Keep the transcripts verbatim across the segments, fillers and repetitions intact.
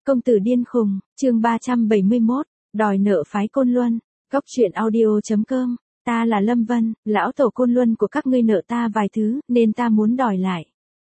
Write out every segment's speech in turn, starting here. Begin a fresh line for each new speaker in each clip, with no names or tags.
Công tử điên khùng, chương ba trăm bảy mươi mốt, đòi nợ phái Côn Luân, góc truyện audio.com, ta là Lâm Vân, lão tổ Côn Luân của các ngươi nợ ta vài thứ, nên ta muốn đòi lại.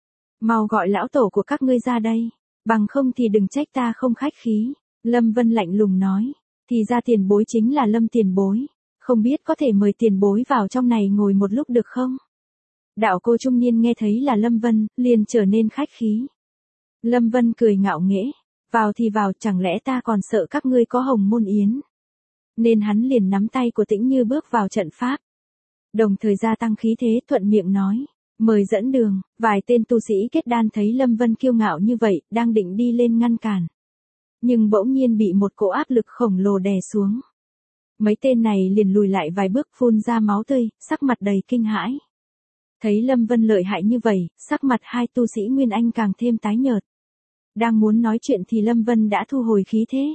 Mau gọi lão tổ của các ngươi ra đây, bằng không thì đừng trách ta không khách khí. Lâm Vân lạnh lùng nói, thì ra tiền bối chính là Lâm tiền bối, không biết có thể mời tiền bối vào trong này ngồi một lúc được không? Đạo cô trung niên nghe thấy là Lâm Vân, liền trở nên khách khí. Lâm Vân cười ngạo nghễ, vào thì vào, chẳng lẽ ta còn sợ các ngươi có hồng môn yến. Nên hắn liền nắm tay của Tĩnh Như bước vào trận pháp. Đồng thời gia tăng khí thế, thuận miệng nói, mời dẫn đường. Vài tên tu sĩ kết đan thấy Lâm Vân kiêu ngạo như vậy, đang định đi lên ngăn cản. Nhưng bỗng nhiên bị một cỗ áp lực khổng lồ đè xuống. Mấy tên này liền lùi lại vài bước, phun ra máu tươi, sắc mặt đầy kinh hãi. Thấy Lâm Vân lợi hại như vậy, sắc mặt hai tu sĩ Nguyên Anh càng thêm tái nhợt. Đang muốn nói chuyện thì Lâm Vân đã thu hồi khí thế.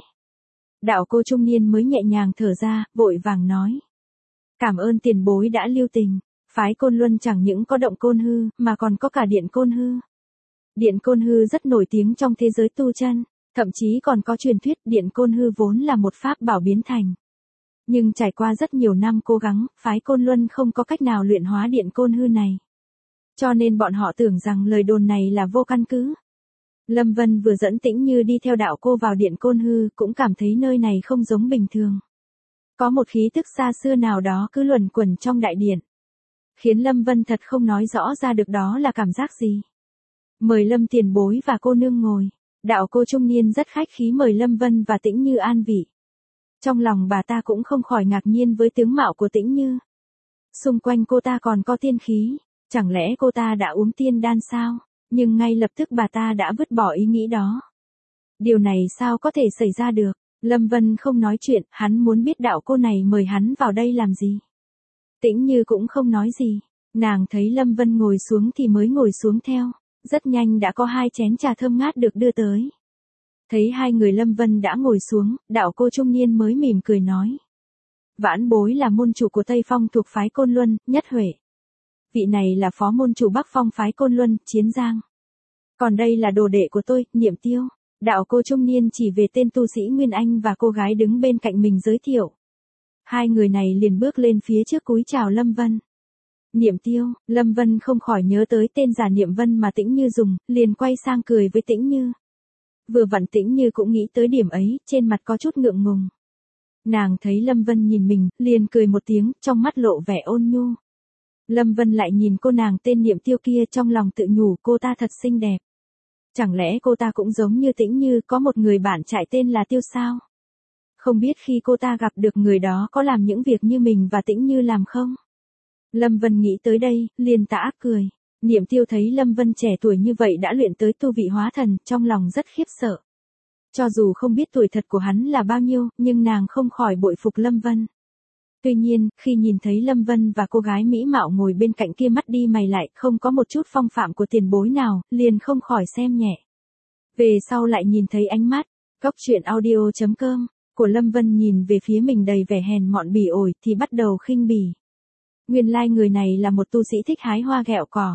Đạo cô trung niên mới nhẹ nhàng thở ra, vội vàng nói. Cảm ơn tiền bối đã lưu tình, phái Côn Luân chẳng những có động Côn Hư, mà còn có cả Điện Côn Hư. Điện Côn Hư rất nổi tiếng trong thế giới tu chân, thậm chí còn có truyền thuyết Điện Côn Hư vốn là một pháp bảo biến thành. Nhưng trải qua rất nhiều năm cố gắng, phái Côn Luân không có cách nào luyện hóa Điện Côn Hư này. Cho nên bọn họ tưởng rằng lời đồn này là vô căn cứ. Lâm Vân vừa dẫn Tĩnh Như đi theo đạo cô vào Điện Côn Hư, cũng cảm thấy nơi này không giống bình thường. Có một khí tức xa xưa nào đó cứ luẩn quẩn trong đại điện. Khiến Lâm Vân thật không nói rõ ra được đó là cảm giác gì. Mời Lâm tiền bối và cô nương ngồi. Đạo cô trung niên rất khách khí mời Lâm Vân và Tĩnh Như an vị. Trong lòng bà ta cũng không khỏi ngạc nhiên với tướng mạo của Tĩnh Như. Xung quanh cô ta còn có tiên khí, chẳng lẽ cô ta đã uống tiên đan sao? Nhưng ngay lập tức bà ta đã vứt bỏ ý nghĩ đó. Điều này sao có thể xảy ra được? Lâm Vân không nói chuyện, hắn muốn biết đạo cô này mời hắn vào đây làm gì. Tĩnh Như cũng không nói gì, nàng thấy Lâm Vân ngồi xuống thì mới ngồi xuống theo. Rất nhanh đã có hai chén trà thơm ngát được đưa tới. Thấy hai người Lâm Vân đã ngồi xuống, đạo cô trung niên mới mỉm cười nói. Vãn bối là môn chủ của Tây Phong thuộc phái Côn Luân, Nhất Huệ. Vị này là phó môn chủ Bắc Phong phái Côn Luân, Chiến Giang. Còn đây là đồ đệ của tôi, Niệm Tiêu. Đạo cô trung niên chỉ về tên tu sĩ Nguyên Anh và cô gái đứng bên cạnh mình giới thiệu. Hai người này liền bước lên phía trước cúi chào Lâm Vân. Niệm Tiêu, Lâm Vân không khỏi nhớ tới tên giả Niệm Vân mà Tĩnh Như dùng, liền quay sang cười với Tĩnh Như. Vừa vặn Tĩnh Như cũng nghĩ tới điểm ấy, trên mặt có chút ngượng ngùng. Nàng thấy Lâm Vân nhìn mình, liền cười một tiếng, trong mắt lộ vẻ ôn nhu. Lâm Vân lại nhìn cô nàng tên Niệm Tiêu kia, trong lòng tự nhủ cô ta thật xinh đẹp. Chẳng lẽ cô ta cũng giống như Tĩnh Như có một người bạn trai tên là Tiêu sao? Không biết khi cô ta gặp được người đó có làm những việc như mình và Tĩnh Như làm không? Lâm Vân nghĩ tới đây, liền tà ác cười. Niệm Tiêu thấy Lâm Vân trẻ tuổi như vậy đã luyện tới tu vị hóa thần, trong lòng rất khiếp sợ. Cho dù không biết tuổi thật của hắn là bao nhiêu, nhưng nàng không khỏi bội phục Lâm Vân. Tuy nhiên, khi nhìn thấy Lâm Vân và cô gái mỹ mạo ngồi bên cạnh kia mắt đi mày lại, không có một chút phong phạm của tiền bối nào, liền không khỏi xem nhẹ. Về sau lại nhìn thấy ánh mắt, góc truyện audio.com, của Lâm Vân nhìn về phía mình đầy vẻ hèn mọn bỉ ổi thì bắt đầu khinh bỉ. Nguyên lai like người này là một tu sĩ thích hái hoa ghẹo cỏ.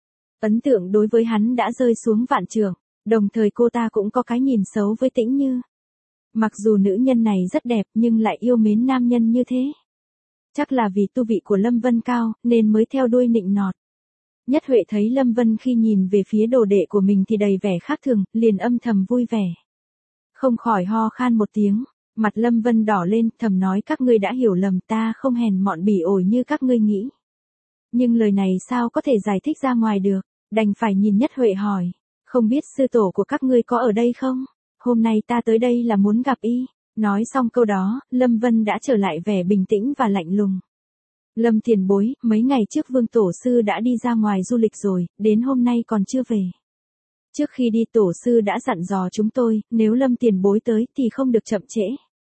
Ấn tượng đối với hắn đã rơi xuống vạn trượng, đồng thời cô ta cũng có cái nhìn xấu với Tĩnh Như. Mặc dù nữ nhân này rất đẹp nhưng lại yêu mến nam nhân như thế. Chắc là vì tu vị của Lâm Vân cao, nên mới theo đuôi nịnh nọt. Nhất Huệ thấy Lâm Vân khi nhìn về phía đồ đệ của mình thì đầy vẻ khác thường, liền âm thầm vui vẻ. Không khỏi ho khan một tiếng, mặt Lâm Vân đỏ lên, thầm nói các ngươi đã hiểu lầm, ta không hèn mọn bỉ ổi như các ngươi nghĩ. Nhưng lời này sao có thể giải thích ra ngoài được, đành phải nhìn Nhất Huệ hỏi, không biết sư tổ của các ngươi có ở đây không? Hôm nay ta tới đây là muốn gặp y. Nói xong câu đó, Lâm Vân đã trở lại vẻ bình tĩnh và lạnh lùng. Lâm tiền bối, mấy ngày trước Vương Tổ Sư đã đi ra ngoài du lịch rồi, đến hôm nay còn chưa về. Trước khi đi Tổ Sư đã dặn dò chúng tôi, nếu Lâm tiền bối tới thì không được chậm trễ.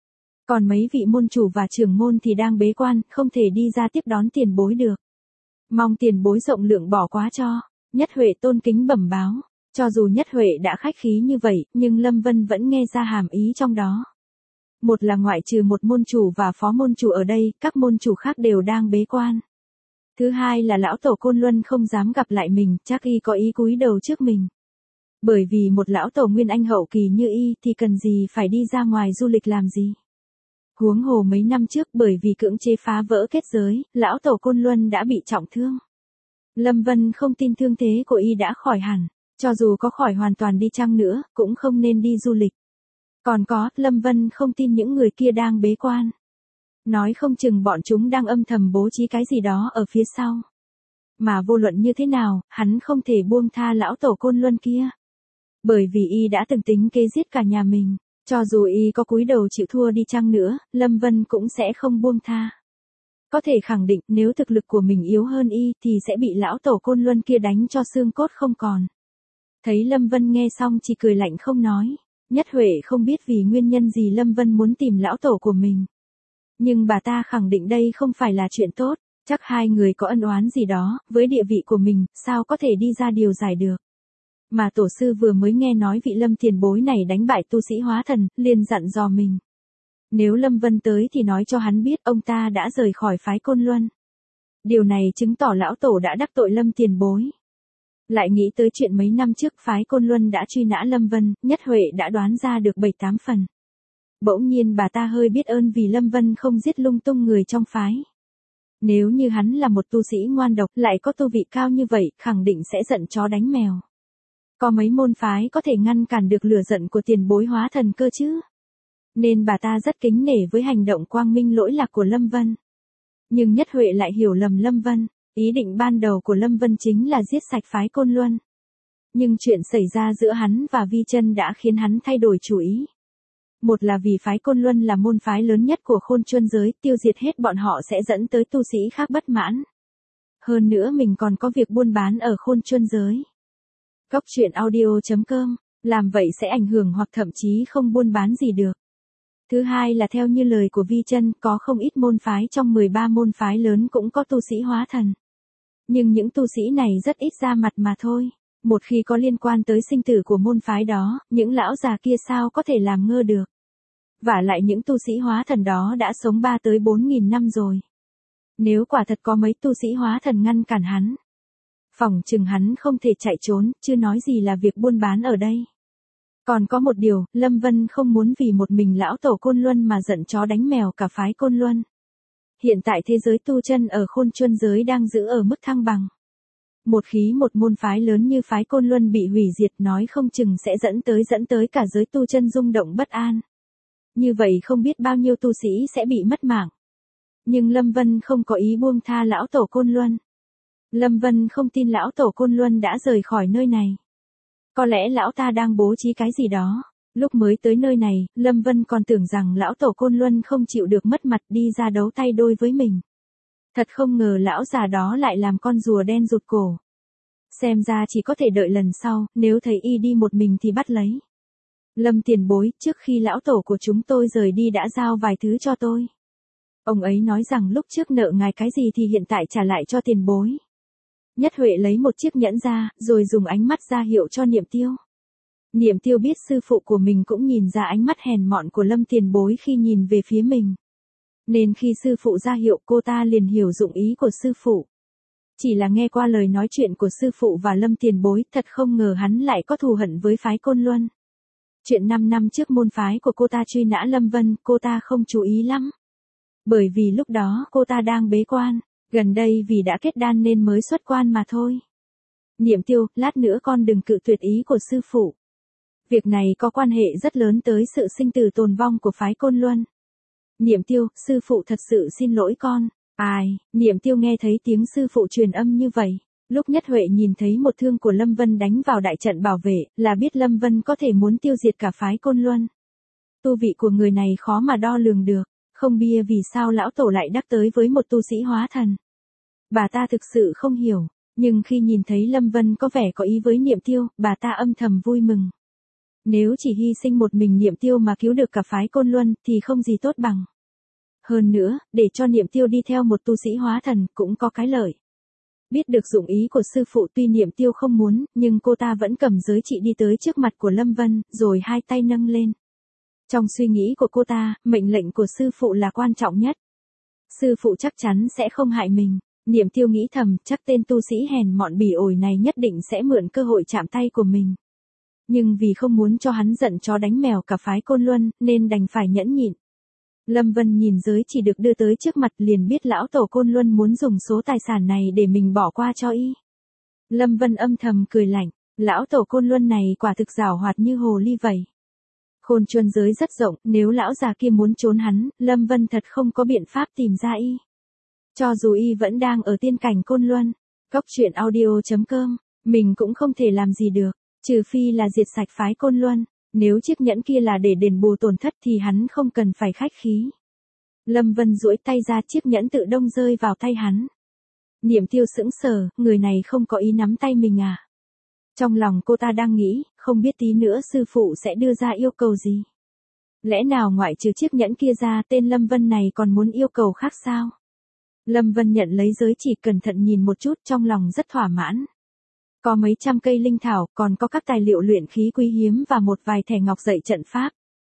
Còn mấy vị môn chủ và trưởng môn thì đang bế quan, không thể đi ra tiếp đón tiền bối được. Mong tiền bối rộng lượng bỏ qua cho. Nhất Huệ tôn kính bẩm báo. Cho dù Nhất Huệ đã khách khí như vậy, nhưng Lâm Vân vẫn nghe ra hàm ý trong đó. Một là ngoại trừ một môn chủ và phó môn chủ ở đây, các môn chủ khác đều đang bế quan. Thứ hai là lão tổ Côn Luân không dám gặp lại mình, chắc y có ý cúi đầu trước mình. Bởi vì một lão tổ nguyên anh hậu kỳ như y thì cần gì phải đi ra ngoài du lịch làm gì. Huống hồ mấy năm trước bởi vì cưỡng chế phá vỡ kết giới, lão tổ Côn Luân đã bị trọng thương. Lâm Vân không tin thương thế của y đã khỏi hẳn, cho dù có khỏi hoàn toàn đi chăng nữa, cũng không nên đi du lịch. Còn có, Lâm Vân không tin những người kia đang bế quan. Nói không chừng bọn chúng đang âm thầm bố trí cái gì đó ở phía sau. Mà vô luận như thế nào, hắn không thể buông tha lão tổ Côn Luân kia. Bởi vì y đã từng tính kế giết cả nhà mình, cho dù y có cúi đầu chịu thua đi chăng nữa, Lâm Vân cũng sẽ không buông tha. Có thể khẳng định nếu thực lực của mình yếu hơn y thì sẽ bị lão tổ Côn Luân kia đánh cho xương cốt không còn. Thấy Lâm Vân nghe xong chỉ cười lạnh không nói. Nhất Huệ không biết vì nguyên nhân gì Lâm Vân muốn tìm lão tổ của mình. Nhưng bà ta khẳng định đây không phải là chuyện tốt, chắc hai người có ân oán gì đó, với địa vị của mình, sao có thể đi ra điều giải được. Mà tổ sư vừa mới nghe nói vị Lâm tiền bối này đánh bại tu sĩ hóa thần, liền dặn dò mình. Nếu Lâm Vân tới thì nói cho hắn biết ông ta đã rời khỏi phái Côn Luân. Điều này chứng tỏ lão tổ đã đắc tội Lâm tiền bối. Lại nghĩ tới chuyện mấy năm trước phái Côn Luân đã truy nã Lâm Vân, Nhất Huệ đã đoán ra được bảy tám phần. Bỗng nhiên bà ta hơi biết ơn vì Lâm Vân không giết lung tung người trong phái. Nếu như hắn là một tu sĩ ngoan độc lại có tu vị cao như vậy, khẳng định sẽ giận chó đánh mèo. Có mấy môn phái có thể ngăn cản được lửa giận của tiền bối hóa thần cơ chứ. Nên bà ta rất kính nể với hành động quang minh lỗi lạc của Lâm Vân. Nhưng Nhất Huệ lại hiểu lầm Lâm Vân. Ý định ban đầu của Lâm Vân chính là giết sạch phái Côn Luân. Nhưng chuyện xảy ra giữa hắn và Vi Chân đã khiến hắn thay đổi chủ ý. Một là vì phái Côn Luân là môn phái lớn nhất của Khôn Chuân giới, tiêu diệt hết bọn họ sẽ dẫn tới tu sĩ khác bất mãn. Hơn nữa mình còn có việc buôn bán ở Khôn Chuân giới. Góc truyện audio chấm com, làm vậy sẽ ảnh hưởng hoặc thậm chí không buôn bán gì được. Thứ hai là theo như lời của Vi Chân, có không ít môn phái trong mười ba môn phái lớn cũng có tu sĩ hóa thần. Nhưng những tu sĩ này rất ít ra mặt mà thôi. Một khi có liên quan tới sinh tử của môn phái đó, những lão già kia sao có thể làm ngơ được. Vả lại những tu sĩ hóa thần đó đã sống ba tới bốn nghìn năm rồi. Nếu quả thật có mấy tu sĩ hóa thần ngăn cản hắn, phỏng chừng hắn không thể chạy trốn, chưa nói gì là việc buôn bán ở đây. Còn có một điều, Lâm Vân không muốn vì một mình lão tổ Côn Luân mà giận chó đánh mèo cả phái Côn Luân. Hiện tại thế giới tu chân ở Khôn Chuân giới đang giữ ở mức thăng bằng. Một khi một môn phái lớn như phái Côn Luân bị hủy diệt nói không chừng sẽ dẫn tới dẫn tới cả giới tu chân rung động bất an. Như vậy không biết bao nhiêu tu sĩ sẽ bị mất mạng. Nhưng Lâm Vân không có ý buông tha lão tổ Côn Luân. Lâm Vân không tin lão tổ Côn Luân đã rời khỏi nơi này. Có lẽ lão ta đang bố trí cái gì đó. Lúc mới tới nơi này, Lâm Vân còn tưởng rằng lão tổ Côn Luân không chịu được mất mặt đi ra đấu tay đôi với mình. Thật không ngờ lão già đó lại làm con rùa đen rụt cổ. Xem ra chỉ có thể đợi lần sau, nếu thấy y đi một mình thì bắt lấy. Lâm tiền bối, trước khi lão tổ của chúng tôi rời đi đã giao vài thứ cho tôi. Ông ấy nói rằng lúc trước nợ ngài cái gì thì hiện tại trả lại cho tiền bối. Nhất Huệ lấy một chiếc nhẫn ra, rồi dùng ánh mắt ra hiệu cho Niệm Tiêu. Niệm Tiêu biết sư phụ của mình cũng nhìn ra ánh mắt hèn mọn của Lâm tiền bối khi nhìn về phía mình. Nên khi sư phụ ra hiệu cô ta liền hiểu dụng ý của sư phụ. Chỉ là nghe qua lời nói chuyện của sư phụ và Lâm tiền bối, thật không ngờ hắn lại có thù hận với phái Côn Luân. Chuyện năm năm trước môn phái của cô ta truy nã Lâm Vân, cô ta không chú ý lắm. Bởi vì lúc đó cô ta đang bế quan, gần đây vì đã kết đan nên mới xuất quan mà thôi. Niệm Tiêu, lát nữa con đừng cự tuyệt ý của sư phụ. Việc này có quan hệ rất lớn tới sự sinh tử tồn vong của phái Côn Luân. Niệm Tiêu, sư phụ thật sự xin lỗi con. Ai, Niệm Tiêu nghe thấy tiếng sư phụ truyền âm như vậy. Lúc Nhất Huệ nhìn thấy một thương của Lâm Vân đánh vào đại trận bảo vệ, là biết Lâm Vân có thể muốn tiêu diệt cả phái Côn Luân. Tu vị của người này khó mà đo lường được, không bia vì sao lão tổ lại đắc tới với một tu sĩ hóa thần. Bà ta thực sự không hiểu, nhưng khi nhìn thấy Lâm Vân có vẻ có ý với Niệm Tiêu, bà ta âm thầm vui mừng. Nếu chỉ hy sinh một mình Niệm Tiêu mà cứu được cả phái Côn Luân thì không gì tốt bằng. Hơn nữa, để cho Niệm Tiêu đi theo một tu sĩ hóa thần cũng có cái lợi. Biết được dụng ý của sư phụ tuy Niệm Tiêu không muốn, nhưng cô ta vẫn cầm giới trị đi tới trước mặt của Lâm Vân, rồi hai tay nâng lên. Trong suy nghĩ của cô ta, mệnh lệnh của sư phụ là quan trọng nhất. Sư phụ chắc chắn sẽ không hại mình. Niệm Tiêu nghĩ thầm, chắc tên tu sĩ hèn mọn bỉ ổi này nhất định sẽ mượn cơ hội chạm tay của mình. Nhưng vì không muốn cho hắn giận chó đánh mèo cả phái Côn Luân, nên đành phải nhẫn nhịn. Lâm Vân nhìn giới chỉ được đưa tới trước mặt liền biết lão tổ Côn Luân muốn dùng số tài sản này để mình bỏ qua cho y. Lâm Vân âm thầm cười lạnh, lão tổ Côn Luân này quả thực giảo hoạt như hồ ly vậy. Khôn chuân giới rất rộng, nếu lão già kia muốn trốn hắn, Lâm Vân thật không có biện pháp tìm ra y. Cho dù y vẫn đang ở tiên cảnh Côn Luân, góc truyện audio chấm com, mình cũng không thể làm gì được, trừ phi là diệt sạch phái Côn Luân. Nếu chiếc nhẫn kia là để đền bù tổn thất thì hắn không cần phải khách khí. Lâm Vân duỗi tay ra, chiếc nhẫn tự đông rơi vào tay hắn. Niệm Tiêu sững sờ, người này không có ý nắm tay mình à? Trong lòng cô ta đang nghĩ, không biết tí nữa sư phụ sẽ đưa ra yêu cầu gì. Lẽ nào ngoại trừ chiếc nhẫn kia ra, tên Lâm Vân này còn muốn yêu cầu khác sao? Lâm Vân nhận lấy giới chỉ, cẩn thận nhìn một chút, trong lòng rất thỏa mãn. Có mấy trăm cây linh thảo, còn có các tài liệu luyện khí quý hiếm và một vài thẻ ngọc dạy trận pháp.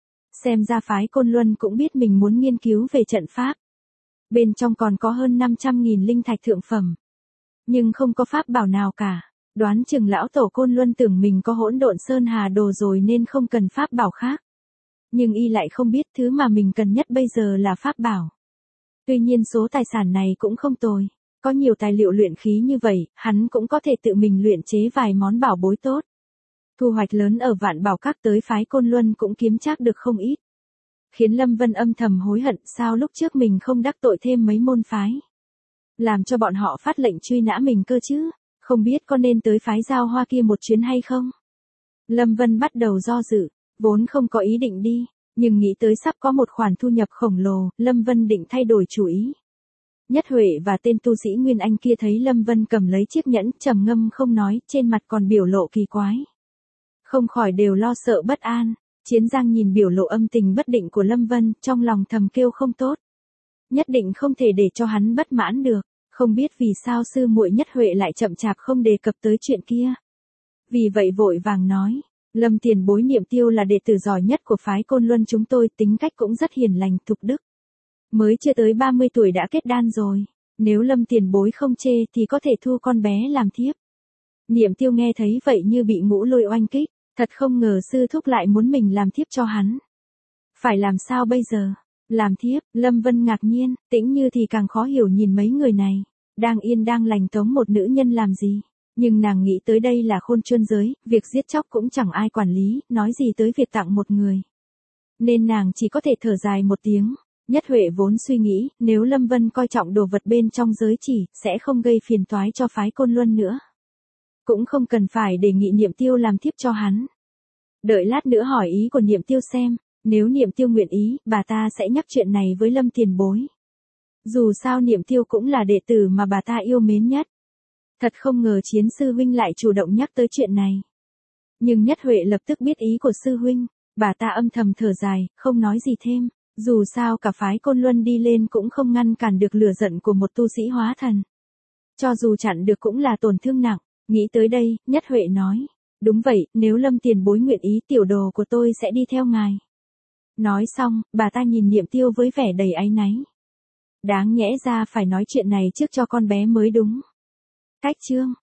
Xem ra phái Côn Luân cũng biết mình muốn nghiên cứu về trận pháp. Bên trong còn có hơn năm trăm nghìn linh thạch thượng phẩm. Nhưng không có pháp bảo nào cả. Đoán chừng lão tổ Côn Luân tưởng mình có hỗn độn sơn hà đồ rồi nên không cần pháp bảo khác. Nhưng y lại không biết thứ mà mình cần nhất bây giờ là pháp bảo. Tuy nhiên số tài sản này cũng không tồi. Có nhiều tài liệu luyện khí như vậy, hắn cũng có thể tự mình luyện chế vài món bảo bối tốt. Thu hoạch lớn ở Vạn Bảo Các tới phái Côn Luân cũng kiếm trác được không ít. Khiến Lâm Vân âm thầm hối hận sao lúc trước mình không đắc tội thêm mấy môn phái. Làm cho bọn họ phát lệnh truy nã mình cơ chứ, không biết có nên tới phái Giao Hoa kia một chuyến hay không. Lâm Vân bắt đầu do dự, vốn không có ý định đi, nhưng nghĩ tới sắp có một khoản thu nhập khổng lồ, Lâm Vân định thay đổi chủ ý. Nhất Huệ và tên tu sĩ Nguyên Anh kia thấy Lâm Vân cầm lấy chiếc nhẫn, trầm ngâm không nói, trên mặt còn biểu lộ kỳ quái. Không khỏi đều lo sợ bất an. Chiến Giang nhìn biểu lộ âm tình bất định của Lâm Vân, trong lòng thầm kêu không tốt. Nhất định không thể để cho hắn bất mãn được, không biết vì sao sư muội Nhất Huệ lại chậm chạp không đề cập tới chuyện kia. Vì vậy vội vàng nói, Lâm tiền bối Niệm Tiêu là đệ tử giỏi nhất của phái Côn Luân chúng tôi, tính cách cũng rất hiền lành thục đức. Mới chưa tới ba mươi tuổi đã kết đan rồi, nếu Lâm tiền bối không chê thì có thể thu con bé làm thiếp. Niệm Tiêu nghe thấy vậy như bị ngũ lôi oanh kích, thật không ngờ sư thúc lại muốn mình làm thiếp cho hắn. Phải làm sao bây giờ? Làm thiếp, Lâm Vân ngạc nhiên, Tĩnh Như thì càng khó hiểu nhìn mấy người này, đang yên đang lành tống một nữ nhân làm gì, nhưng nàng nghĩ tới đây là khôn chuân giới, việc giết chóc cũng chẳng ai quản lý, nói gì tới việc tặng một người. Nên nàng chỉ có thể thở dài một tiếng. Nhất Huệ vốn suy nghĩ, nếu Lâm Vân coi trọng đồ vật bên trong giới chỉ, sẽ không gây phiền toái cho phái Côn Luân nữa. Cũng không cần phải đề nghị Niệm Tiêu làm thiếp cho hắn. Đợi lát nữa hỏi ý của Niệm Tiêu xem, nếu Niệm Tiêu nguyện ý, bà ta sẽ nhắc chuyện này với Lâm tiền bối. Dù sao Niệm Tiêu cũng là đệ tử mà bà ta yêu mến nhất. Thật không ngờ Chiến sư huynh lại chủ động nhắc tới chuyện này. Nhưng Nhất Huệ lập tức biết ý của sư huynh, bà ta âm thầm thở dài, không nói gì thêm. Dù sao cả phái Côn Luân đi lên cũng không ngăn cản được lửa giận của một tu sĩ hóa thần. Cho dù chặn được cũng là tổn thương nặng. Nghĩ tới đây, Nhất Huệ nói, đúng vậy, nếu Lâm tiền bối nguyện ý tiểu đồ của tôi sẽ đi theo ngài. Nói xong, bà ta nhìn Niệm Tiêu với vẻ đầy áy náy. Đáng nhẽ ra phải nói chuyện này trước cho con bé mới đúng. Cách chương